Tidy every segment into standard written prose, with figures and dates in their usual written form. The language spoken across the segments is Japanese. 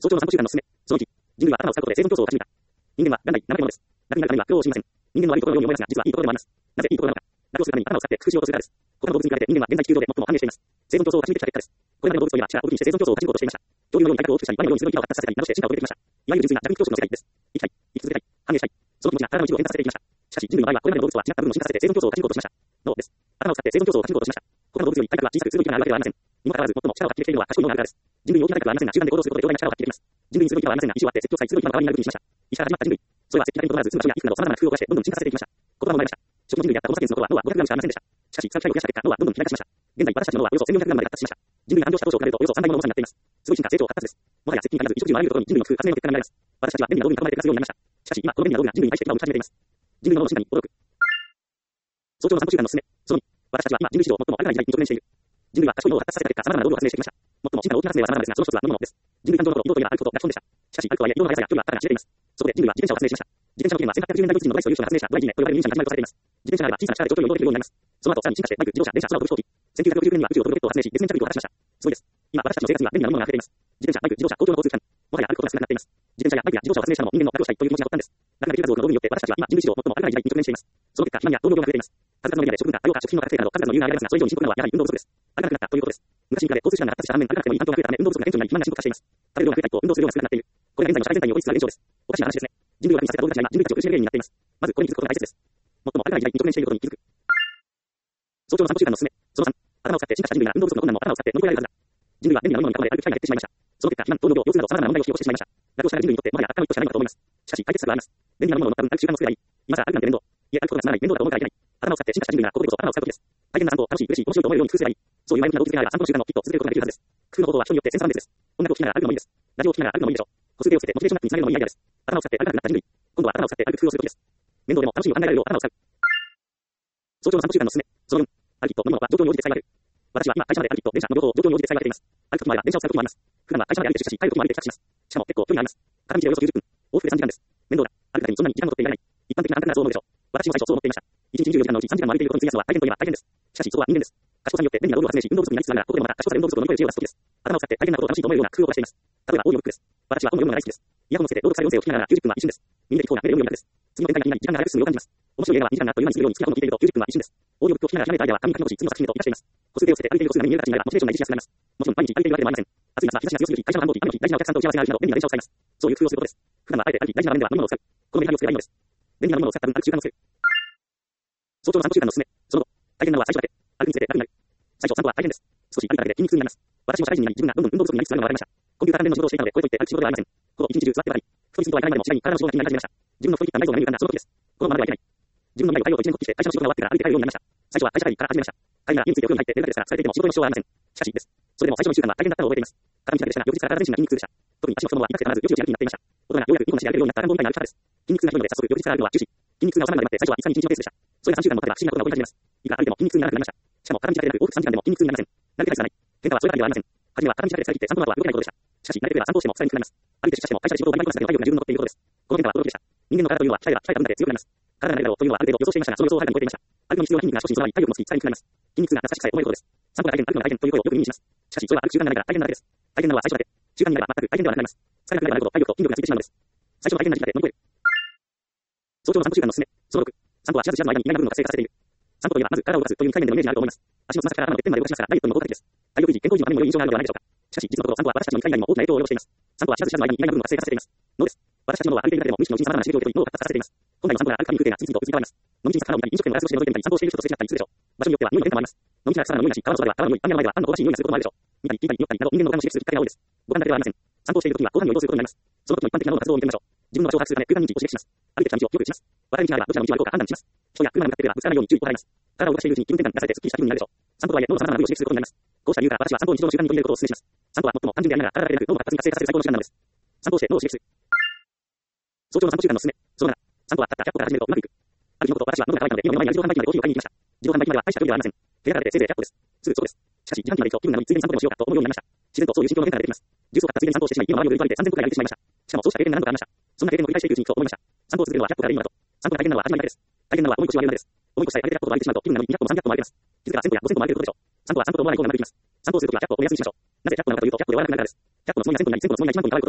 早朝の散歩習慣のすすめ。その1、人類は頭を使うことで生存競争を勝ち抜いた。人間は元来怠け者です。楽になるためには苦労を知りません。人間の悪いところのように思いますが、実はいいところでもあります。なぜいいところなのか。楽をするために頭を使って復讐をするからです。他の動物に比べて人間は現在地球上で最も繁栄しています。生存競争を勝ち抜いてきた結果です。これまでの動物といえば力を武器にして生存競争を勝ち抜こうとしていました。恐竜のように体格を大きくしたり、ワニのように鋭い牙を発達させたりなどして進化を遂げてきました。いわゆる純粋な弱肉強食の世界です。生きたい、生き続けたい、繁栄したい。その気持ちが体の一部を変化させていきました。しかし人類の場合はこれまでの動物とは違った部分を進化させて生存競争を勝ち抜こうとしました。脳です。頭を使って生存競争を勝ち抜こうとしました。他の動物より体格は小さく鋭い牙があるわけではありません。にもかかわらず最も力を発揮できているのは賢い脳があるからです。人類に大きな体格はありませんが、集団で行動することで強大な力を発揮できます。人類に鋭い牙はありませんが、意志をあって積極臭い鋭い牙の代わりになる武器にしました。石から始まった人類。それは石器だけにとどまらず、ツンバシや皮膚など様々な工夫を加えてどんどん進化させていきました。言葉も生まれました。初期の人類であったホモ・サピエンスの頃は脳は500グラムしかありませんでした。しかし、サルサイドを増やした結果、脳はどんどん肥大化しました。現在、私たちの脳はおよそ1400グラムまで発達しました。人類が誕生した当初を比べるとおよそ3倍もの重さになっています。すごい進化、成長、発達です。もはや接近に限らず、一筋のあらゆるところに人類の工夫、発明の結果が見られます。私たちは便利な道具に囲まれて暮らすようになりました。しかし、今、この便利な道具が人類に対して牙を向き始めています。人類の脳の進化に驚く。早朝の散歩習慣のすすめ。その2、私たちは今、人類史上最も新たな時代に直面している。人類は賢い脳を発達させた結果、様々な道具を発明してきました。最も進化の大きな発明は様々ですが、その一つは飲むものです。人類誕生の頃、色といえば歩くことが基本でした。しかし、歩くとはいえ、色の速さや距離はただ知れています。そこで人類は自転車を発明しました。自転車の起源は1890年代ドイツ人のドイツの有志が発明したドライギネと呼ばれるミュージシャンが始まりとされています。自転車があれば小さな力で長距離を移動できるようになります。その後さらに進化してバイク、自動車、電車、空を飛ぶ飛行機。1969年には宇宙を飛ぶロケットを発明し、月面着陸を果たしました。すごいです。今、私たちの生活には便利なものが溢れています。自転車、バイク、自動車、公共の交通機関。もはや歩くことが少なくなっています。自転車やバイクや自動車を発明したのも人間の楽をしたいという気持ちが発端です。楽な技術の道具によって私たちは今人類史上最も新たな時代に直面しています。その結果、肥満や糖尿病が増えています。数々のメディアで食文化、多様化、食品の価格低下など数々の理由が挙げられますが、それ以上に深刻なのはやはり運動不足です。歩かなくなったということです。昔に比べ交通手段が発達した反面、歩かなくてもいい環境が増えたため運動不足が顕著になり、肥満が深刻化しています。食べる量が増えた一方、運動する量が少なくなっている。これが現在の社会全体に起こりつつある現状です。おかしな話ですね。人類を楽にさせた動物たちが今、人類たちを苦しめる原因になっています。まず、これに気づくことが大切です。最も新たな時代に直面していることに気づく。早朝の散歩習慣のすすめ。その3、頭を使って進化した人類が運動不足の困難も頭を使って乗り越えられるはずだ。人類は便利なものに囲まれ歩く機会が減ってしまいました。その結果、肥満、糖尿病、腰痛など様々な問題を引き起こしてしまいました。楽をしたら人類にとってもはや楽観の一途しかないのだと思います。しかし、解決策があります。便利なものを乗った分、歩く習慣を作ればいい。今さら歩くなんて面倒。いえ、歩くことがつまらない、面倒だと思うからいけない。頭を使って進化した人類がここでこそ頭を使う時です。大変な散歩を楽しい、嬉しい、面白いと思えるように工夫すればいい。そういう前向きな動物があれば散歩の習慣もきっと続けることができるはずです。工夫の方法は人によって千差万別です。音楽を聴きながら歩くのもいいです。ラジオを聴きながら歩くのもいいでしょう。歩数計をつけてモチベーションアップにつなげるのもいいアイデアです。頭を使って歩かなくなった人類。今度は頭を使って歩く工夫をする時です。面倒でも楽しいを考えられるよう頭を使う。早朝の散歩習慣のすすめ。その4、歩きと飲むものは状況に応じて使い分ける。私は今、会社まで歩きと電車の両方を状況に応じて使い分けています。歩くときもあれば電車を使うときもあります。普段は会社まで歩いてしかし、帰るときも歩いて帰宅します。しかも結構距離があります。片道でおよそ90分。往復で3時間です。面倒だ。歩くだけにそんなに時間も取っていられない。一般的な安全なそう思うでしょう。私も最初そう思っていました。1日24時間のうち3時間も歩いていることに費やすのは大変といえば大変です。しかしそこは人間です。賢さによって便利な道具を発明し、運動不足になりつつあるが、ここでもまた賢さで運動不足を乗り越える知恵を出す時です。頭を使って大変なことを楽しいと思えるような工夫を出しています。例えばオーディオブックです。私は本を読むのが大好きです。イヤホンをつけて朗読される音声を聞きながら90分は一瞬です。耳で聞こうが目で読むようなです。次の展開が気になり時間が長く進むよう感じます。面白い映画は2時間があっという間に過ぎるように好きな本を聞いていると90分は一瞬です。オーディオブックを聞きながらひらめいたアイデアは紙に書き残し、次の作品と生かしています。個数手を捨てて歩いている個数が目に見える形になればモチベーションが維持しやすくなります。もちろん毎日歩いているわけではありません。暑い夏は日差しが強すぎる日、会社の繁忙期、雨の日、大事なお客さんと打ち合わせがある日など便利な電車を使います。そういう工夫をすることです。普段はあえて歩き、大事な場面では飲み物を使う。このメリハリをつければいいのです。便利な飲み物を使った分歩く習慣をつける。早朝の散歩習慣のすすめ。その後、大変なのは最初だけ。歩くにつれて楽になる。最初散歩は大変です。少し歩いただけで筋肉痛になります。私も社会人になり自分がどんどん運動不足になりつつあるのが分かりました。コンピューター関連の仕事をしていたので、これといって歩く仕事ではありません。この一日中座ってばかり。太りすぎとはいかないまでも次第に体の仕事が気になり始めました。自分の太り切った内臓が目に浮かんだその時です。このままではいけない。自分の内を太陽と一年発起して会社の仕事が終わってから歩いて帰るようになりました。最初は会社帰りから始めました。帰りなら家についてお風呂に入って寝るだけですから疲れていても仕事の支障はありません。しかしです。それでも最初の1週間は大変だったのを覚えています。片道だけでしたが、翌日から体全身が筋肉痛でした。特に足の太ももは痛くてたまらず、よちよちやる気になっていました。大人がようやく一本足で歩けるようになった乱暴みたいな歩き方です。筋肉痛がひどいので早速翌日から歩くのは中止。筋肉痛が収まるまで待って最初は2、3日1日のペースでした。それが3週間も経てば不思議なことが起こり始めます。いくら歩いても筋肉痛にならなくなりました。しかも片道だけでなく往復3時間でも筋肉痛になりません。慣れてないですがない。変化はそれだけではありません。初めは片道だけで疲れ切って散歩などは動けないことでした。しかし慣れていれば散歩しても疲れにくくなります。歩いて出社しても会社で仕事を頑張りこなすだけの体力が十分残っていることです。この変化は驚きでした。人間の体というのは鍛えれば鍛えた分だけ強くなります。体が慣れるだろうというのはある程度予想していましたが、その予想をはるかに超えていました。歩くのに必要な筋肉が少しに備わり体力もつき疲れにくくなります。筋肉痛が懐かしくさえ思えることです。散歩が大変、歩くのが大変という声をよく耳にします。しかしそれは歩く習慣がないから大変なだけです。大変なのは最初だけ。習慣になれば全く大変ではなくなります。疲れなくなればなるほど体力と筋力がついてしまうのです。最初の大変な時期だけ乗り越える。早朝の散歩習慣のすすめ。その6、散歩は知らず知らずの間に意外な部分が活性化させている。散歩といえばまず体を動かすという2回目のイメージがあると思います。足のつま先から頭のてっぺんまで動かしますからダイエットにも効果的です。体力維持、健康維持のためにも良い印象があるのではないでしょうか。しかし実のところ散歩は私たちの理解にも大きな影響を及ぼしています。散歩は知らず知らずの間に意外な部分が活性化させています。脳です。私たちの脳は歩いているだけでも無意識のうちに様々な刺激を受け取り脳を発達させています。本来の散歩が歩くかにくいが次々と移り変わります。飲み地に魚を見たり飲食店のガラス越しで覗いてみたり散歩をしている人とすれ違ったりするでしょう。場所によっては匂いの変化もあります。飲み地なら魚の匂いがし、川のそばでは川の匂い、雨の前ではパンの香ばしい匂いがすることもあるでしょう。見たり聞いたり匂ったりなど人間の感を刺激するきっかけが多いです。五感だけではありません。散歩をしているときには広範囲を移動することになります。その時の一般的な脳の活動を見てみましょう。自分の場所を把握するため空間認知を刺激します。歩いてきた道を記憶します。渡り道があればどちらの道を歩こうか判断します。人や車が向かっていればぶつからないように注意を払います。体を動かしているうちに気分転換がされてスッキリした気分になるでしょう。散歩とはいえ脳の様々な部位を刺激することになります。こうした理由から私は散歩を日常の習慣に取り入れることをお勧めします。散歩は最も単純でありながら体だけでなく脳の発達に活性化させる最高の習慣なのです。散歩をして脳を刺激する。早朝の散歩習慣のすすめ。その7、散歩はたった100歩から始めるとうまくいく。ある日のこと、私は喉が渇いたので今の前に自動販売機までコーヒーを買いに行きました。自動販売機までは大した距離ではありません。部屋から出てせいぜい100歩です。すぐそうです。しかし自販機まで行くと気分が乗りついでに散歩でもしようかと思うようになりました。自然とそういう心境の変化が出てきます。ジュースを買ったついでに散歩をしてしまい、家の周りをぐるっと歩いて3000歩くらい歩いてしまいました。しかもそうした経験が何度かありました。そんな経験を繰り返していくうちにふと思いました。散歩を続けるのは100歩からいいのだと。散歩が大変なのは始まりだけです。大変なのは重い腰を上げるのです。重い腰さえ上げて100歩と歩いてしまうと気分が乗り200歩も300歩も歩けます。気づけば1000歩や5000歩も歩けることでしょう。散歩は散歩と思わない方がうまくいきます。散歩をするときは100歩を目安にしましょう。なぜ100歩なのかというと100歩で終わらなくなるからです。100歩のつもりが1000歩になり1000歩のつもりが1万歩に変わることでしょう。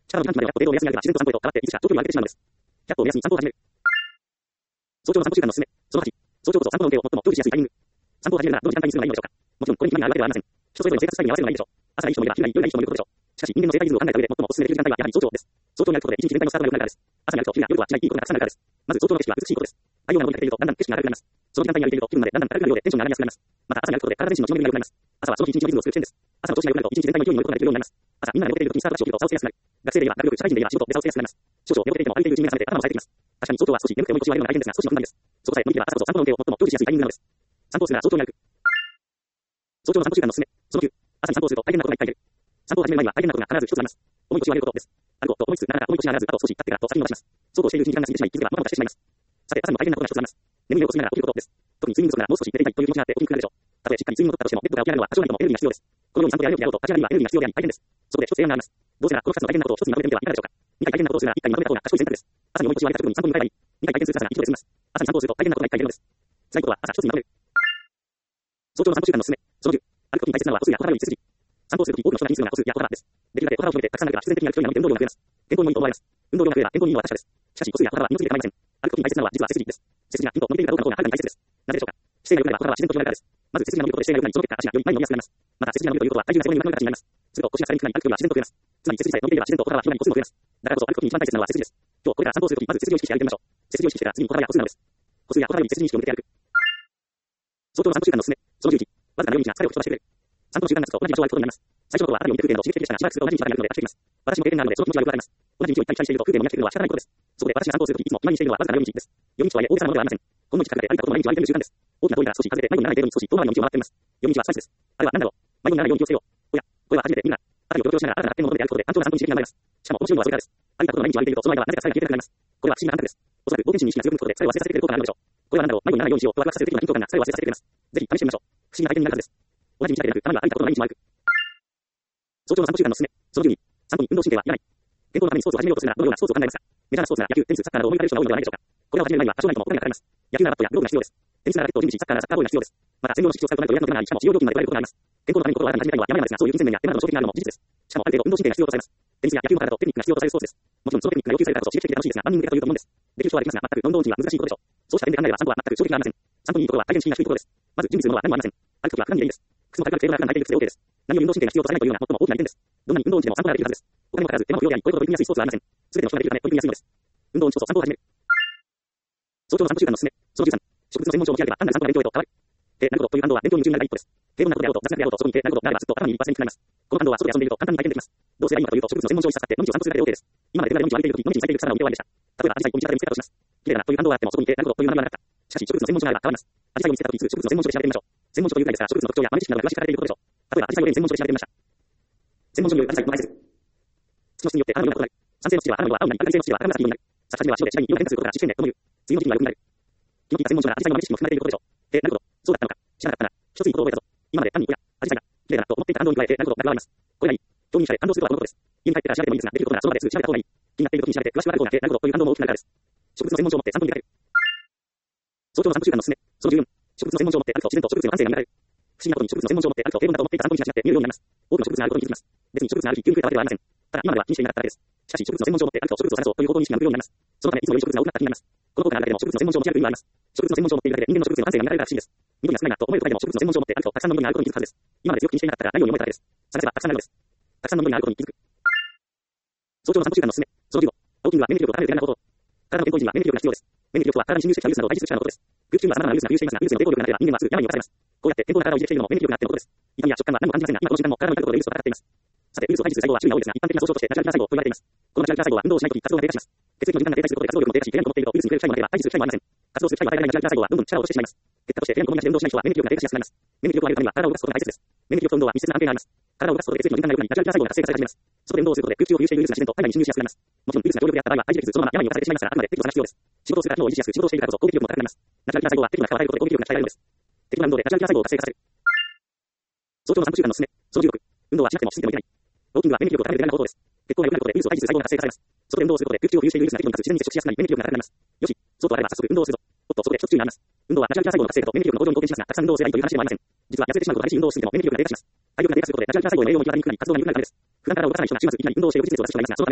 力の短期までは程度を目安にあるが、自然と散歩へと変わって、いつしか長距離を上げてしまうのです。100歩を目安に散歩を始める。早朝の散歩習慣のすすめ。その8、早朝こそ散歩の運動を最も享受しやすいタイミング。散歩を始めるならどの時間帯にするのがいいのでしょうか。もちろん、これに決まりがあるわけではありません。人それぞれの生活スタイルに合わせるのがいいでしょう。朝がいい人もいれば、昼がいい、夜がいい人もいることでしょう。しかし、人間の生活リズムを考えた上で最もおすすめできる時間帯はやはり早朝です。早朝にやることで一日全体のスタートが良くなるからです。朝にやると昼や夜はしないいいことがたくさんあるからです。まず早朝の景色は美しいことです。太陽が昇りかけているとだんだん景色が明るくなります。その時間帯に歩いていると気分までだんだん明るくなるようでテンションが上がりやすくなります。また朝に歩くことで体全身の血の巡りが良くなります。朝はその日一日のリズムを作る視点です。朝の調子が良くなると一日全体の勢いに乗ることができるようになります。朝みんなが寝ている時にスタートダッシュを切ると差をつけやすくなる。学生で言えば学力、社会人で言えば仕事で差をつけやすくなります。少々寝起きていても歩いているうちに目が覚めて頭を冴えてきます。確かに早朝は少し眠くてもいい腰はあるような大変ですが少しの困難です。そこさえ乗り切れば朝こそ散歩の運動を最も享受しやすいタイミングなのです。散歩するなら早朝に歩く。早朝の散歩習慣のすすめ。その9、朝に散歩をすると大変なことがいっぱい出る。散歩を始める前には大変なことが必ず一つあります。重い腰を上げることです。歩こうと思いつつなかなか重い腰が上がらず、あと少し立ってからと先に伸ばします。そうこうしているうちに時間が過ぎてしまい、気づけばまたまたしてしまいます。さて、朝にも大変なことが一つあります。眠りをこしながら起きることです。特に睡眠不足ならもう少し寝ていたいという気持ちがあって起きにくくなるでしょう。たとえしっかり睡眠をとったとしても、ベッドが起き上がるのは多少なりともエネルギーが必要です。このように散歩でやると立ち上がりにはエネルギーが必要であり大変です。そこで一つ提案があります。どうせならこの2つの大変なことを一つにまとめてみてはいかがでしょうか。2回大変なことをするなら1回にまとめた方が賢い選択です。朝に重い腰を上げた直後に散歩に向かえばいい。2回体験する朝が一度で済みます。朝に散歩をすると大変なことが1回出るのです。辛いことは朝一つにまとめる。早朝の散歩習慣のすすめ。その10、歩く時に大切なのは歩数や小腹より背筋。散歩をするとき多くの人が気にするのが歩数や小腹です。できるだけ小腹を広げてたくさん歩けば必然的に歩く距離が伸びて運動量が増えます。健康にもいいと思われます。運動量が増えれば健康にいいのは確かです。しかし歩数や小腹は二の次で構いません。歩く時に大切なのは実は背筋です。背筋がピンと伸びているかどうかの方がはるかに大切です。なぜでしょうか。姿勢が良くなれば小腹は自然と広がるからです。まず背筋が伸びることで姿勢が良くなり、その結果足がより前に伸びやすくなります。また背筋が伸びるということは体重が背骨にまとめる形になります。すると腰がさらに低くなり歩く距離は自然と増えます。つまり背筋さえ伸びていれば自然と小腹は広がり個数も増えます。だからこそ歩く時に一番大切なのは背筋です。今日これから散歩をするときまず背筋を意識して歩いてみましょう。背筋を意識してから次に小腹や個数なのです。個数や小腹より背筋に意識を向けて歩く。早朝の散歩習慣のすすめ。その11、わずかな夜道が疲れを吹き飛ばしてくれる。散歩の習慣がつくと同じ場所を歩くことになります。最初の頃は頭に置いてくる程度の刺激的でしたが、しばらくすると同じ道ばかり歩くので飽きてきます。私も経験があるので、その気持ちはよくわかります。同じ道を行ったり来たりしていると空でもやってくるのは仕方ないことです。そこで私が散歩をするときいつも決まりにしているのはわずかな夜道です。夜道とはいえ大げさなものではありません。この道かけて歩いたことのない道を歩いてみる習慣です。大きな通りから少し外れて迷子にならない程度に少し遠回りの道を回っています。夜道はスパイスです。あれは何だろう。迷子にならないように気をつけよう。おや、これは初めてみんな、辺りを強調しながら新たな発見を求めて歩くことで単調な散歩に刺激が生まれます。しかも面白いのはそれからです。歩いたことのない道を歩いているとその間はなぜか疲れが消えてなくなります。これは不思議な感覚です。おそらく冒険心に意識が強く向くことで疲れを忘れさせてくれる効果があるのでしょう。これは何だろう。迷子にならないようにしようとワクワクさせる的な緊張感が疲れを忘れさせてくれます。ぜひ試してみましょう。不思議な体験になるはずです。同じ道だけでなく、たまには歩いたことのない道も歩く。早朝の散歩習慣のすすめ。その12、散歩に運動神経はいらない。健康のためにスポーツを始めようとするならどのようなスポーツを考えますか。メジャーなスポーツなら野球、テニス、サッカーなどを思い浮かべる人が多いのではないでしょうか。これを始める前には多少なりともお金がかかります。野球ならバットやグローブが必要です。テニスならラケット、陣地、サッカーならサッカーボールが必要です。また専用の敷地を使うとなると予約の手間があり、しかも使用料金まで取られることがあります。健康のために心を新たに始めたいのは山々ですが、そういう金銭面や手間などの衝撃があるのも事実です。しかもある程度運動神経が必要とされます。テニスや野球の方だとテクニックが必要とされるスポーツです。もちろんそのテクニックが要求されたからこそ刺激的で楽しいですが、万人向けだというと思うんです。できる人はできますが、全く運動時には難しいことでしょう。そうした点で考えれば散歩は全く衝撃がありません。散歩にいいところは大変敷居が低いことです。まず準備するものは何もありません。歩くときは普段にでいいです。靴も高くテーブルが高くないでいくつで OK です。何より運動神経が必要とされないというのが最も大きな利点です。どんなに運動音痴でも散歩ができるはずです。お金もかからず手間も不要であり、こういうこと取り組みやすいスポーツはありません。すべての人ができるため取り組みやすいのです。運動音痴こそ散歩を始める。早朝の散歩習慣のすすめ。その13、植物の専門書を持ち上げれば単なる散歩が勉強へと変わる。で、なることという感動は勉強に夢中になる第一歩です。平凡なことであろうと雑学であろうとそこにいてなることがあればずっと頭にいっぱいになります。この感動は外で遊んでいると簡単に体験できます。どうすればいいのかというと植物の専門書を引っ咲って野道を散歩するだけで OK です。今まで手ぶらで野道を歩いているとき野道に咲いている草花を見て終わりでした。例えばアジサイを道端で見つけたとします。綺麗だなという感動があってもそこにいてなることという学びはなかった。しかし植物の専門書があれば変わります。アジサイを見つけたときすぐ植物の専門書で調べてみましょう。専門書というぐらいですから植物の特徴や豆知識などが詳しく書かれていることでしょう。例えばアジサイを例に専門書で調べてみました。専門書によるアジサイの埋設。土の質によって花の色が異なる。酸性の土では花の色は青になり、赤性の土では赤紫になる。咲き始めは白で次第に色が変化することから実験でこの見る。梅雨の時期にはよくなる。気の利いた専門書ならアジサイの豆知識も含まれていることでしょう。で、なるほど。そうだったのか。知らなかったな。一ついいことを覚えたぞ。今まで単におや、アジサイが綺麗だなと思っていた感動に加えてなることが加わります。これがいい。興味者で感動するとはこのことです。家に帰ってから調べてもいいですが、できることならその場ですぐ調べた方がいい。気になっている時に調べて詳しくある方があってなることという感動も大きくなるからです。植物の専門書を持って散歩に出かける。早朝の散歩習慣のすすめ。その14、植物の専門書を持って歩くと自然と植物の安定が見られる。不思議なことに植物の専門書を持って歩くと平凡だと思っていた散歩にしなくて見えるようになります。多くの植物があることに気づきます。別に植物がある日急に増えたわけではありません。ただ今までは気にしていなかっただけです。しかし植物の専門書を持って歩くと植物を探そうという行動に意識が向くようになります。そのためいつもより植物が多くなった気になります。この効果があるだけでも植物の専門書を持ち歩く意味があります。植物の専門書を持っているだけで人間の植物の感性が見られるらしいです。緑が少ないなと思えるくらいでも植物の専門書を持って歩くとたくさんの緑があることに気づくはずです。今まで強く気にしていなかったがないように思えただけです。探せばたくさんあるのです。たくさんの緑があることに気づく。早朝の散歩習慣のすすめ。その15、ウォーキングは免疫力を高める手軽なこと。体の健康維持には免疫力が必要です。免疫力とは体に侵入してきたウイルスなどを排除する力のことです。空気中には様々なウイルスが浮遊していますが、ウイルスの抵抗力がなければ人間はすぐ病に侵されます。こうやって健康な体を維持しているのも免疫力があってのことです。痛みや食感は何も感じませんが、今この時間も体の痛いことでウイルスを戦っています。さて、ウイルスを排除する細胞は種類が多いですが、一般的な総称としてナチュラルキラー細胞と言われています。このナチュラルキラー細胞は運動をしないとき活動が低下します。血液の時間が停滞することで活動力も低下し、低いと思っているとウイルスに触れる機会もなければ排除する機会もありません。活動する機会を与えられないナチュラルキラー細胞はどんどん力を落としてしまいます。結果として低いとみなしで運動しない人は免疫力が低下しやすくなります。免疫力を上げるためには体を動かすことが大切です。免疫力と運動は密接な関係があります。体を動かすことで血液の循環が良くなり、ナチュラルキラー細胞が活性化され始めます。そこで運動をすることで空気中を浮遊しているウイルスが自然と体内に侵入しやすくなります。もちろんウイルスが強力であった場合は排除できず、そのまま病に侵されてしまいますから、あくまで適度な必要です。仕事をするから機能を維持しやすく、仕事をしているからこそ攻撃力も高くなります。ナチュラルキラー細胞は適度な負荷を与えることで攻撃力が鍛えられるのです。適度な運動でナチュラルキラー細胞を活性化させる。早朝の散歩習慣のすすめ。その16、運動はしなくてもしすぎてもいけない。ウォーキングは免疫力を高める手軽な行動です。血行が良くなることでウイルスを排除する細胞が活性化されます。そこで運動をすることで空気中を浮遊しているウイルスが適度にかつ自然に接触しやすくなり免疫力が高くなります。よし、そうとあれば早速運動をするぞ。おっと、そこで一つ注意があります。運動はナチュラルキラー細胞の活性化と免疫力の向上に貢献しますが、たくさん運動をすればいいという話でもありません。実は痩せてしまうと激しい運動をしすぎても免疫力が低下します。体力が低下することでナチュラルキラー細胞への栄養も行き渡りにくくなり活動が鈍くなるためです。普段から動かさない人が週末いきなり運動をしている事実を私は知っていますが、そのためです。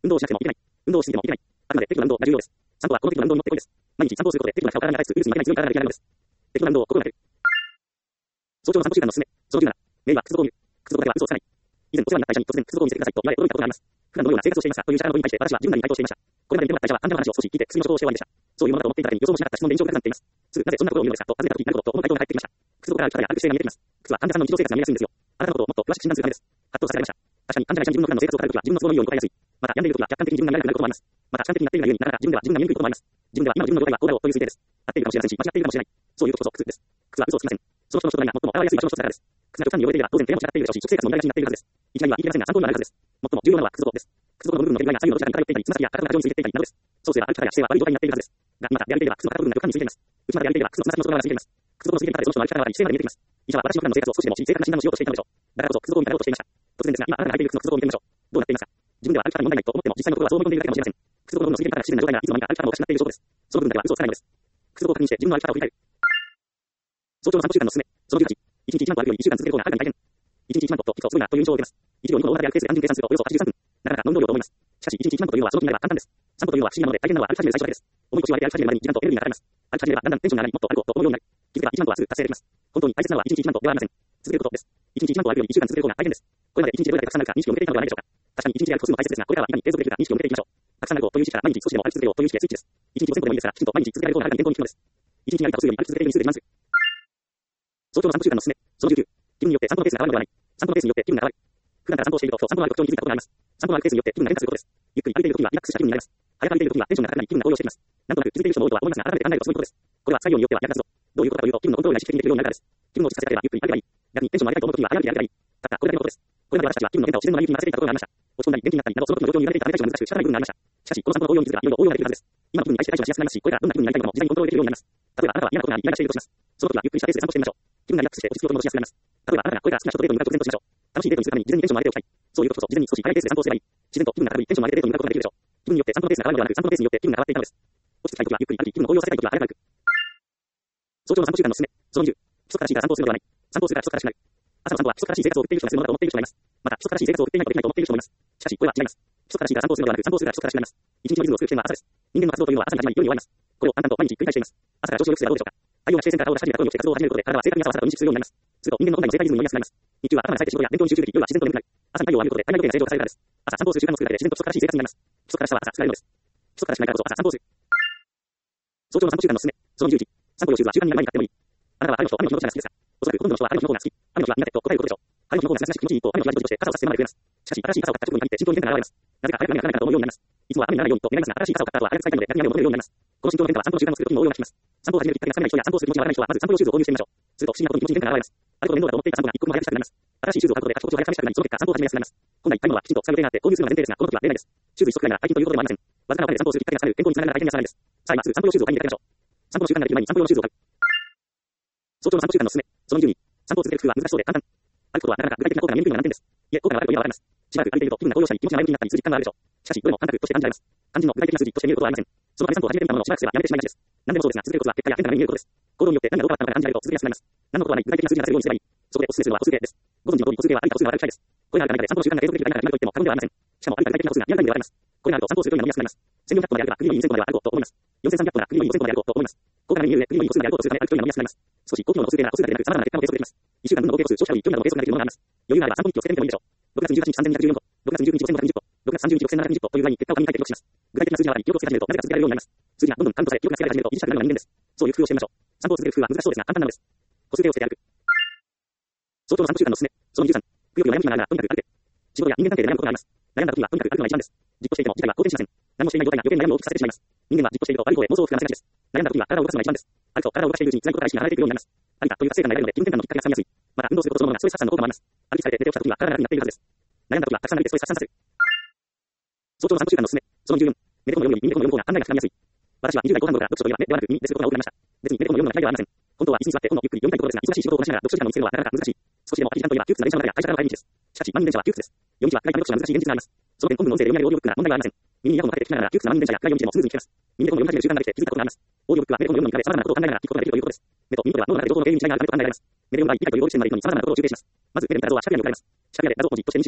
運動をしなくてもいけない。運動をしすぎてもいけない。あくまで適度な運動が重要です。散歩はこの適度な運動によってこいです。毎日散歩することで適度な負荷を体に与えつつ、ウイルスに負けない強い体が出来上がるのです。適度な運動を心がける。早朝の散歩習慣のおすすめ。その17、メールは靴底を見る。靴底だけは嘘をつかない。以前お世話になった会社に突然靴底を見せてくださいと言われ驚いたことがあります。普段どのような生活をしていますかという社からの問いに対して私は自分なりに回答していました。これまでに手もらった会社は簡単な話を少し聞いて薬の処方をして終わりでした。そういうものだと思っていただけに予想もしなかった質問で印象が高くなっています。すぐなぜそんなことを言うのですかと尋ねた時になるほどと思う回答が返ってきました。靴底から歩き方や歩く姿勢が見えてきます。靴は患者さんの日常生活が見えやすいんですよ。あなたのことをもっと詳しく診断するためです。ハッとさせられました。確かに患者が自分の普段の生活を変えるときは自分の都合のいいように答えやすい。また病んでいるときは客観的に自分が見られなくなることもあります。また主観的になっているがゆえになかなか自分では自分が見にくいこともあります。自分では今の自分の状態はこうだろうという推定です。合っているかもしれませんし、間違っているかもしれない。そういうことこそ靴です。靴は嘘をつきません。その人の人となりが最も現れやすい場所の一つだからです。靴が極端に汚れていれば当然手も違っているでしょうし、食生活も問題がちになっているはずです。いきなりは言い切れませんが参考にはなるはずです。最も重要なのは靴底です。靴底の部分の手前が左右のどちらかに偏っていたり、つま先や肩が過剰についていったりなどです。そうすれば歩き方や姿勢は悪い状態になっているはずです。が、またやりていれば靴の片部分が極端についています。内までやりていれば靴のつま先の外側がついています。靴底のついている中でその人の歩き方が姿勢まで見えてきます。医者は私の普段の生活を少しでも正確な診断をしようとしていたのでしょう。だからこそ靴底を見たろうとしていました。突然ですが、今あなたが履いている靴の靴底を見てみましょう。どうなっていますか？自分では歩き方に問題ないと思っても、実際のところはそう思い込んでいるだけかもしれません。靴底の部分の過ぎる方が不自然な状態ならいつの間にか歩き方もおかしくなっている証拠です。その部分だけは嘘をつかないのです。靴底を確認して自分の歩き方を振り返る。早朝の散歩習慣のおすすめ。その18、1日1万歩歩くように1週間続ける方がはるかに大変。1日1万歩と結構すごいなという印象を受けます。1秒2歩の大幅で歩くペースで単純計算するとおよそ83分。なかなかの運動量と思います。しかし1日1万歩というのはその気になれば簡単です。散歩というのは不思議なので大変なのは歩き始める最初だけです。重い腰を上げて歩き始めるまでに時間とエネルギーがかかります。歩き始めればだんだんテンションが上がりもっと歩こうと思うようになる。気づけば1万歩はすぐ達成できます。本当に大切なのは1日1万歩ではありません。続けることです。1日1万歩歩くように1週間続ける方が大変です。これまで1日でどれだけたくさんなるか認識を向けていたのではないでしょうか。確かに1日で歩く歩数も大切ですが、これからはいかに継続できるか認識を向けていきましょう。たくさん歩こうという意識から毎日少しでも歩き続けようという意識へスイッチです。1日5,000歩でもいいですが、きちんと毎日続けられる方がはるかに健康に効くのです。1日に歩いた歩数より歩き続ける日数で自慢する。早朝の散歩習慣のおすすめ。その19、気分によって散歩のペースが変わるのではない。散歩のペースによって気分が変わる。普段から散歩をしていると、散歩の歩く特徴に気づいたことがあります。散歩の歩くペースによって気分が変化することです。ゆっくり歩いているときはリラックスした気分になります。早く歩いているときはテンションが高くなり気分が高揚してきます。なんとなく気づいている人も多いとは思いますが、改めて考えるとそういうことです。これは作業によっては役立つぞ。どういうことかというと、気分のコントロールが意識的にできるようになるからです。気分を落ち着かせたければゆっくり歩けばいい。逆にテンションを上げたいと思うときは早歩きで歩けばいい。たったこれだけのことです。これまで私たちは気分の変化を自然の波に任せていたところがありました。落ち込んだり元気になったりなどその時の状況に揺られていたアメリカ人は難しく仕方ない部分がありました。しかし、この散歩の応用に気づけばいろいろ応用ができるはずです。今の気分に対して対処しやすくなりますし、これからどんな気分になりたいかも自在にコントロールできるようになります。例えばあなたは嫌なことがありイライラしているとします。その時はゆっくりしたペースで散歩してみましょう。気分がリラックスして落ち着くこともしやすくなります。例えばあなたがこれから好きな人とデートに向かうと前としましょう。楽しいデートにするために事前にテンションを上げておきたい。そういうことこそ事前に少し早いペースで散歩をすればいい。自然と気分が高ぶりテンションを上げてデートに向かうことができるでしょう。気分によって散歩のペースが変わるのではなく、散歩のペースによって気分が変わっていたのです。落ち着きたい時はゆっくり歩き、気分を高揚させたい時は早く歩く。早朝の散歩習慣のおすすめ。その20、基礎からしいから散歩をするのではない。散歩をするから基礎からしくなる。朝の散歩は基礎からしい生活を送っている人がするものだと思っている人がいます。また基礎からしい生活を送っていないとできないと思っている人もいます。しかしこれは違います。基礎からしいから散歩をするのではなく、散歩をするから基礎からしくなります。一日のリズムを作る起点は朝です。人間の活動というのは朝に始まり夜に終わります。これを淡々と毎日繰り返しています。朝から調子を良くすればどうでしょうか。太陽が地底線から顔を出し始めた頃によって活動を始めることで体は正確に朝を朝と認識するようになります。すると人間の本来の生活リズムに乗りやすくなります。日中は頭が冴えて仕事や勉強に集中でき、夜は自然と眠くなり、朝に太陽を浴びることで体内時計が正常化されるからです。朝散歩をする習慣を作るだけで自然と基礎からしい生活になります。基礎から下は朝疲れるのです。基礎からしないからこそ朝散歩をする。早朝の散歩習慣のおすすめ。その21、散歩をするは習慣になる前に買ってもいい。あなたは晴れの日と雨の日のどちらが好きですか？おそらくほとんどの人は晴れの日の方が好き。雨の日は苦手と答えることでしょう。晴れの日の方がすがすがしく気持ちいいと雨の日は気持ちとして傘を差す手間まで増えます。しかし新しい傘を買った直後に限って心境に変化が現れます。なぜか早く雨が降らないかなと思うようになります。いつもは雨にならないようにと願いますが、新しい傘を買った後は早く使いたいので逆に雨を求めるようになります。この心境の変化は散歩の習慣を作る時にも応用が利きます。散歩を始めるきっかけがつかめない人や散歩をする気持ちがわからない人はまず散歩用シューズを購入してみましょう。すると不思議なことに気持ちに変化が現れます。歩くこと面倒だと思っていた散歩が一刻も早くしたくなります。新しいシューズを買うことで足心地を早く試したくなり、その結果散歩を始めやすくなります。本来買い物はきちんと使う予定があって購入するのが前提ですが、この時は例外です。シューズ一足くらいなら大金ということでもありません。わずかなお金で散歩をするきっかけがつかめる、健康につながるなら大金にはつながるです。さあ今すぐ散歩用シューズを買いに出かけましょう。散歩の習慣ができる前に散歩用のシューズを買う。早朝の散歩習慣のおすすめ。その22、散歩を続ける工夫は難しそうで簡単。歩くことはなかなか具体的な効果が見えにくいのが難点です。いえ、効果があるというのはわかります。しばらく歩いていると気分が高揚したり気持ちが前向きになったりする実感があるでしょう。しかしどれも感覚として感じられます。肝心の具体的な数字として見えることはありません。その場で散歩を始めてみたものをしばらくすればやめてしまいがちです。何でもそうですが、続けることは結果や変化が目に見えることです。行動によって何がどう変わったのか感じられると続けやすくなります。何のことはない具体的な数字が出せるようにすればいい。そこでおすすめするのは歩数計です。ご存知の通り歩数計は歩いた歩数がわかる機械です。これがあるかないかで散歩の習慣が継続できるか否かが決まると言っても過言ではありません。しかも歩いた具体的な歩数がリアルタイムでわかります。これがあると散歩をするというのが見やすくなります。1400歩まで歩けば首より2000歩までは歩こうと思います。4300歩なら首より5000歩まで歩こうと思います。効果が目に見える上、首より5000歩まで歩こうとするため歩くというのが見やすくなります。少し高機能な歩数計なら歩数だけでなく様々な結果も計測できます。1週間分の合計歩数、消費者より4などの計測ができるものがあります。余裕があれば散歩日記をつけてみてもいいでしょう。6月28日3214歩、6月29日5520歩、6月30日6720歩という具合に結果を紙に書いて記録します。具体的な数字の中に記録をつけ始めるとなぜか続けられるようになります。数字がどんどんカウントされ記録がつけられ始めると維持したくなるのが人間です。そういう工夫をしてみましょう。散歩を続ける工夫は難しそうですが簡単なのです。歩数計をつけて歩く。早朝の散歩習慣のおすすめ。その13、くよくよ悩む気がならとにかく歩け。仕事や人間関係で悩むことがあります。悩んだ時はとにかく歩くのが一番です。じっとしていても事態は好転しません。何もしていない状態が余計に悩みを大きくさせてしまいます。人間はじっとしていると悪い方へ妄想を膨らませがちです。悩んだ時は体を動かすのが一番です。歩くと体を動かしているうちに辛いことから意識が離れていくようになります。何かという達成感が得られるので気分転換のきっかけがつかみやすい。また運動することそのものがストレス発散の効果もあります。歩き疲れて出て起きた時には体が楽になっているはずです。悩んだ時はたくさん歩いてストレス発散させる。早朝の散歩習慣のおすすめ。その14、目でこのように耳でこのような考えがつかみやすい。私は20代後半頃から読書といえば目ではなく耳ですることが多くなりました。別に目でこのような嫌いではありません。本当は椅子に座って本をゆっくり読みたいところですが、忙しい仕事をこなしながら読書時間を見つけるのはなかなか難しい。少しでも空き時間といえば窮屈な電車の中や会社からの帰り道です。しかし満員電車は窮屈です。夜道は暗いため読書が難しい現実があります。その点本文の音声で読み上げるオーディオブックが問題がありません。耳にイヤホンをかけて聞きながら窮屈な満員電車や暗い夜道でもスムーズに聞けます。耳で本を読み始める習慣ができて気づいたことがあります。オーディオブックは目で本を読むのに比べ様々なことを考えながら聞くことができるということです。目と耳とでは脳の中で情報の原因に違いがあるためと考えられます。目で読む場合、理解という動力視点までいくのに様々なことを中継します。まず目で見た画像は視覚野に送られます。視覚野で画像をじっとして認識します。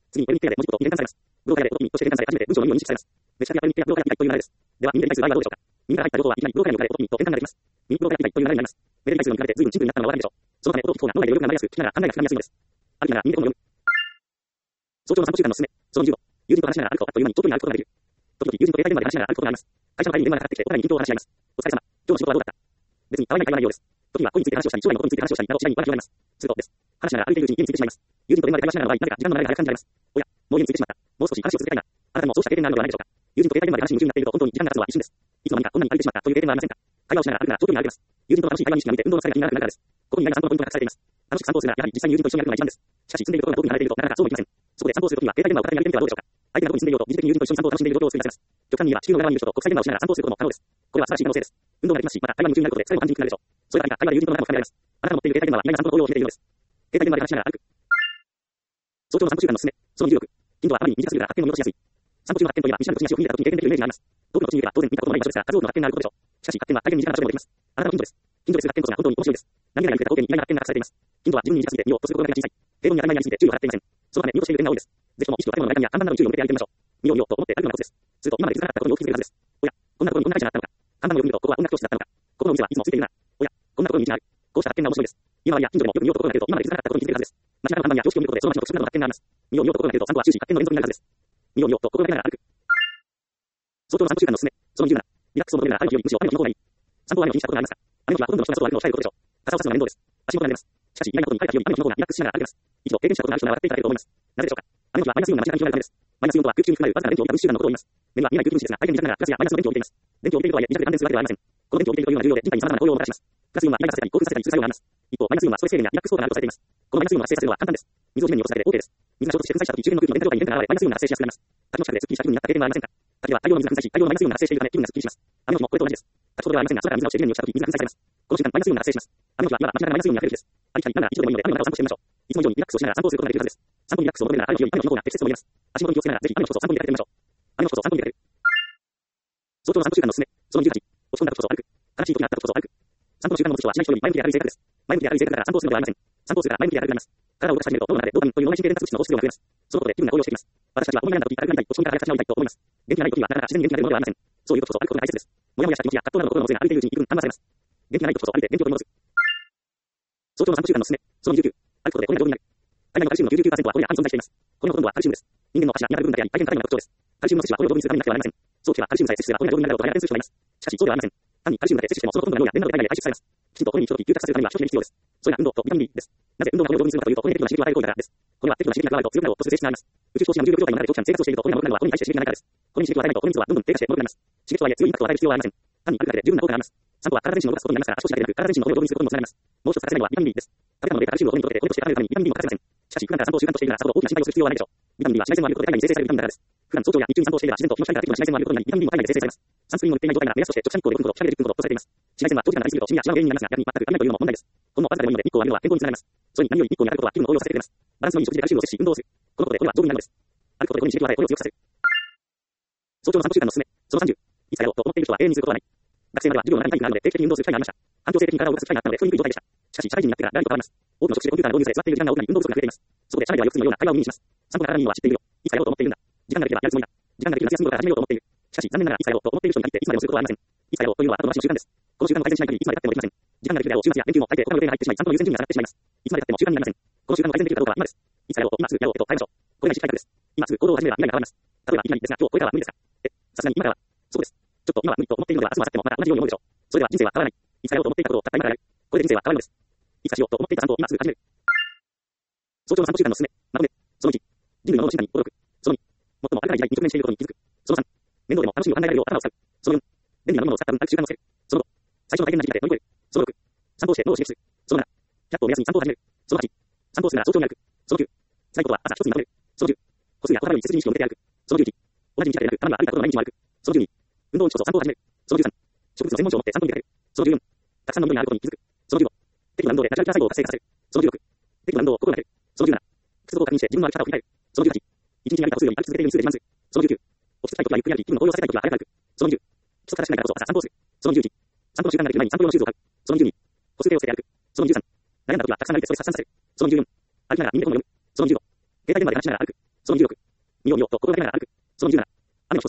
次に、これにペアで文字とに変換されます。ブローカーで音にとして変換され、初めて文章の意味を認識されます。別紙やブローカーがいいという流れです。では、右で回数 y はどうでしょうか。右から入った情報はいきなりブローカーに置かれ音にと変換ができます。右ブローカーがいいという流れになります。メール回数の比べて随分シンプルになったのはお分かりでしょう。そのため音を聞く方が脳内で余力が流れやすく、聞きながら考えが膨らみやすいのです。ある日なら右で本を読む。早朝の散歩習慣のすすめ。その15。友人と話しながら歩くと、あっという間に長距離歩くことができる。時々友人と携帯電話で話しながら歩くことがあります。会社の帰りに電話がかかってきて、お互いに近況を話し合います。お疲れ様。今日の仕事はどうだった。別にたわいない会話内容です。時には恋について話をしたり、将来のことについて話をしたり、など次第に話が広がります。するとです。話しながら歩いているうちに家に着いてしまいます。友人と電話で会話しながらの場合、なぜか時間の流れが早く感じられます。おや、もう家に着いてしまった。もう少し話を続けたいな。あなたもそうした経験があるのではないでしょうか。友人と携帯電話で話に夢中になっていると、本当に時間が経つのは一瞬です。いつの間にかこんなに歩いてしまったという経験はありませんか。会話をしながら歩くなら長距離が歩けます。友人と楽しい会話にしてみて運動の際が気になるからです。ここに意外な散歩のポイントが隠されています。楽しく散歩するなら、やはり実際に友人と一緒に歩くのが一番です。しかし、住んでいるところが遠くに離れていると、なかなかそうもいきません。そこで散歩するときは、携帯電話を片手に上げてみてはどうでしょうか。相手がどこに住んでいようと、疑似的に友人と一緒に散歩を楽しんでいる状況を作り出せます。極端に言えば、地球の裏側にいる人と国際電話をしながら散歩をすることも可能です。これは素晴らしい可能性です。運動ができますし、また会話に夢中になることで、それも感じにくくなるでしょう。それが何か、会話で友人との仲も深められます。あなたの持っている携帯電話は意外な散歩の応用を決めているのです。携帯電話で話しながら歩く。早朝の散歩習慣のすすめ。その16。頻度はあまりに短すぎるが発展を見落としやすい。散歩中の発展といえば、道なる土地に足を踏み入れた時に経験できるイメージがあります。遠くの土地に行けば当然見たことのない場所ですが、数多くの発展があることでしょう。しかし、発展は大変身近な場所でもできます。あなたの近所です。近所ですが発展こそが本当に面白いです。何気ない光景に意外な発展が隠されています。近所は自分に似たすぎて見ようとすることが小さい。平凡に当たり前になりすぎて注意を払っていません。そのため見落としている点が多いです。ぜひとも意識を建物の外観や看板などに注意を向けて歩いてみましょう。見よう見ようと思って歩くのがコツです。すると今まで気づかなかったことに気づけるはずです。おや、こんなところにこんな会社があったのか。看板をよく見ると、ここは音楽教室だったのか。ここのお店はいつもついているな。おや、こんなところに道がある。こうした発見が面白いです。今までや近所でもよく見ようと心がけると、今まで気づかなかったことに気づけるはずです。街中の看板や常識を見ることで、その街の特色などの発見があります。見よう見ようと心がけると、散歩は終始発見の連続になるはずです。見よう見ようと心がけながら歩く。早朝の散歩習慣のすすめ。その17。リラックスを求めるなら歩くよりむしろ雨の日の方がいい。散歩は雨の日にしたことがありますか。雨の日はほとんどの人が外を歩くのを控えることでしょう。傘を差すのは面倒です。足元が濡れます。しかし、意外なことに晴れた日より雨の日の方がリラックスしながら歩けます。一度経験したことがある人なら分かっていただけると思います。なぜでしょうか。雨の日はマイナスイオンが街中に広がるためです。マイナスイオンとは空気中に含まれるわずかな電気を帯びた物質集団のことを言います。目には見えない空気分子ですが、相手に見たながらプラスやマイナスの電気を帯びています。電気を帯びているとはいえ、二者で関連するわけではありません。この電気を帯びているというのは重要で、人体に様々な効用をもたらします。プラスイオンはイライラさせたり興奮させたりする作用があります。一方、マイナスイオンはストレス制限やリラックス効果があるとされています。このマイナスイオンを発生させるのは簡単です。水を地面に落とすだけで OK です。水が衝突して粉砕したとき、周辺の空気の電流が現れ、マイナスイオンが発生しやすくなります。滝の近くですっきりした気分になった経験はありませんか。滝は大量の水が粉砕し、大量のマイナスイオンが発生しているため気分がすっきりします。雨の日もこれと同じです。滝ほどではありませんが、空から水が落ちて地面に落ちたとき、水が粉砕されます。この瞬間、マイナスイオンが発生します。雨の日は今街中がマイナスイオンにあふれる日です。歩きたり、なんなら一度でもいいので雨の中を散歩してみましょう。いつも以上にリラックスをしながら散歩をすることができるはずです。散歩にリラックスを求めるなら歩くより雨の日の方が適切と思います。足元に気をつけながら、ぜひ雨の日こそ散歩に出かけてみましょう。雨の日こそ散歩に出かける。早朝の散歩習慣のすすめ。その18。落ち込んだ時こそ歩く。悲しい時があった時こそ歩く。散歩の習慣の持つ人はしない人より前向きで歩い性格です。前向きで歩い性格だから散歩をするのではありません。散歩をするから前向きで歩くなります。体を動かし始めると脳の中でドーパミンという脳内神経伝達物質の放出量が増えます。そのことで気分が高揚しています。私たちはこの悩んだ時、歩くなりたい、落ち込みから早く立ち直りたいと思います。元気がない時にはなかなか自然に元気が出るものではありません。そういう時こそ歩くことが大切です。もやもやした気持ちや葛藤などの心の上が歩いているうちに幾分緩和されます。元気がない時こそ歩いて元気を取り戻す。早朝の散歩習慣のすすめ。その19。歩くことで骨が丈夫になる。体内のカルシウムの 99% は骨や肺に存在しています。骨のほとんどはカルシウムです。人間の頭にある部分だけあり、大変硬いのが特徴です。カルシウムの摂取は骨を丈夫にするためになくてはなりません。早期はカルシウムさえ摂取すれば骨が丈夫になるだろうと早くする人がいます。しかしそうではありません。単にカルシウムだけ摂取してもそのほとんどが脳や便などで体内で排出されます。きちんと骨に行くとき牛化させるためには一つ目に必要です。それが運動とビタミン D です。なぜ運動が骨を丈夫にするのかというと、骨に適度な刺激を与える行為だからです。骨は適度な刺激が加わると強くなろうとする性質があります。宇宙飛行士が無重力状態になる長期間生活をしていると骨が重くなるのは骨に対して刺激がないからです。骨に刺激を与えないと骨密度はどんどん低下して重くなります。刺激とはいえ強いインパクトを与える必要はありません。単に歩くだけで十分な効果があります。散歩は体全身を動かすことになりますから、足腰だけでなく体全身の骨を丈夫にすることにもつながります。もう一つ欠かせないのはビタミン D です。食べ物でカルシウムを骨に届けて骨として固めるためにビタミン D も欠かせません。しかし普段から散歩を習慣としているならさほど大きな心配をする必要はないでしょう。ビタミン D は紫外線を浴びることで体内に生成されるビタミンだからです。普段早朝や日中に散歩をしていれば自然と日の光から適度な紫外線を浴びることになり、ビタミン D も体内で生成されます。サンスクリーンを塗っていない状態なら目安として直射日光で5分ほど、日陰で10分ほどとされています。紫外線は長時間なりすぎるとシミやシワの原因になりますが、逆に全く浴びないというのも問題です。ほんのわずかでもいいので日光を浴びるのは健康につながります。それに何より日光に当たることは気分の高揚をさせてくれます。バランスのいい食事でカルシウムを摂取し運動をする。このことで骨は丈夫になるのです。歩くことで骨に刺激を与え骨を強くさせる。早朝の散歩習慣のすすめ。その30。いつやろうと思っている人は永遠にすることはない。学生までは授業の中に体育があるので定期的に運動する機会がありました。環境性的に体を動かす機会があったので太りにくい状態でした。しかし社会人になってから何と変わります。多くの職種でコンピューターが導入され座っている時間が多くなり運動不足が増えています。そこで社内ではよくするような会話を耳にします。散歩が体にいいのは知っているよ。いつやろうと思っているんだ。時間ができればやるつもりだ。時間ができる夏休み頃から始めようと思っている。しかし残念ながらいつやろうと思っている人に限っていつまでもすることはありません。いつやろうというのは後回しの習慣です。この習慣を改善しない限りいつまで経ってもできません。時間ができるであろう週末や連休も大抵他の予定が入ってしまい散歩の優先順位が下がってしまいます。いつまで経っても習慣になりません。この習慣を改善できるかどうかは今です。いつやろうと今すぐやろうと変えましょう。これが実改革です。今すぐ行動を始めれば未来が変わります。例えばいきなりですが今日これからは無理ですか。さすがに今からは。そうです。ちょっと今は無理と思っているのでは明日も明後日もまた同じように思うでしょう。それでは人生は変わらない。いつやろうと思っていたことをたった今からやる。これで人生は変わるのです。いつしようと思っていた散歩を今すぐ始める。早朝の散歩習慣のすすめ。まとめ。その1。人類の脳の進化に驚く。その2。最もあれから時代に直面していることに気づく。その3。面倒でも楽しみを考えられるよう頭を使う。その4。便利なものを使った歩く習慣をつける。その5。最初の大変な時期まで乗り越える。その6。散歩をして脳を刺激する。その7。100歩を目安に散歩を始める。その8。散歩をするなら早朝に歩く。その9。辛いことは朝一つにまとめる。その10。歩数や小腹より背筋に意識を向けて歩く。その11。同じ道だけでなく、たまには歩いたことのない道も歩く。その12。運動をしこそ散歩を始める。その13。植物の専門書を持って散歩に出かける。その14。たくさんの緑があることに気づく。その15。適度な運動でナチュラルキラー細胞を活性化させる。その16。適度な運動を心がける。その17。靴底を確認して自分の歩き方を振り返る。その18。一日に歩いた歩数より歩き続けている日数で自慢する。その19。落ち着きたい時はゆっくり歩き、気分の高揚させたい時は早く歩く。その20。基礎からしないからこそ朝散歩をする。その21。散歩の習慣ができる前に散歩用のシューズを買う。その22。歩数計をつけて歩く。その23。悩んだ時はたくさん歩いてストレス発散させる。その24。歩きながら耳で本を読む。その25。携帯電話で話しながら歩く。その26。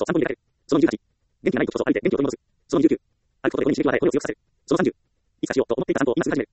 3本指でかける。その28、元気がない時こそ歩いて元気を取り戻す。その29、歩くことで横に刺激を与え声を強くさせる。その30、いつかしようと思っていた散歩を今すぐ始める。